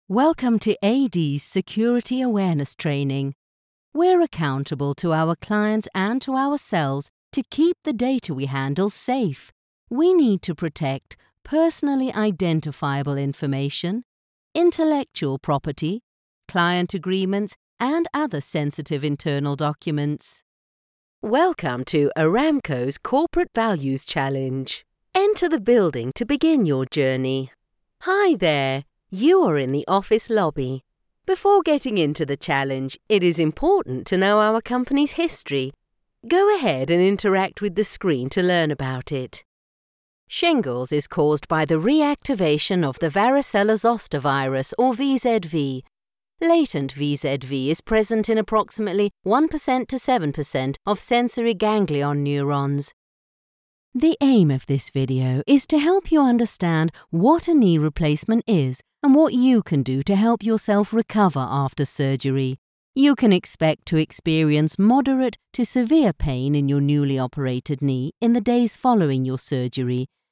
Welcome to AD's Security Awareness Training. We're accountable to our clients and to ourselves to keep the data we handle safe. We need to protect personally identifiable information, intellectual property, client agreements, and other sensitive internal documents. Welcome to Aramco's Corporate Values Challenge. Enter the building to begin your journey. Hi there. You are in the office lobby. Before getting into the challenge, it is important to know our company's history. Go ahead and interact with the screen to learn about it. Shingles is caused by the reactivation of the varicella-zoster virus, or VZV. Latent VZV is present in approximately 1% to 7% of sensory ganglion neurons. The aim of this video is to help you understand what a knee replacement is and what you can do to help yourself recover after surgery. You can expect to experience moderate to severe pain in your newly operated knee in the days following your surgery.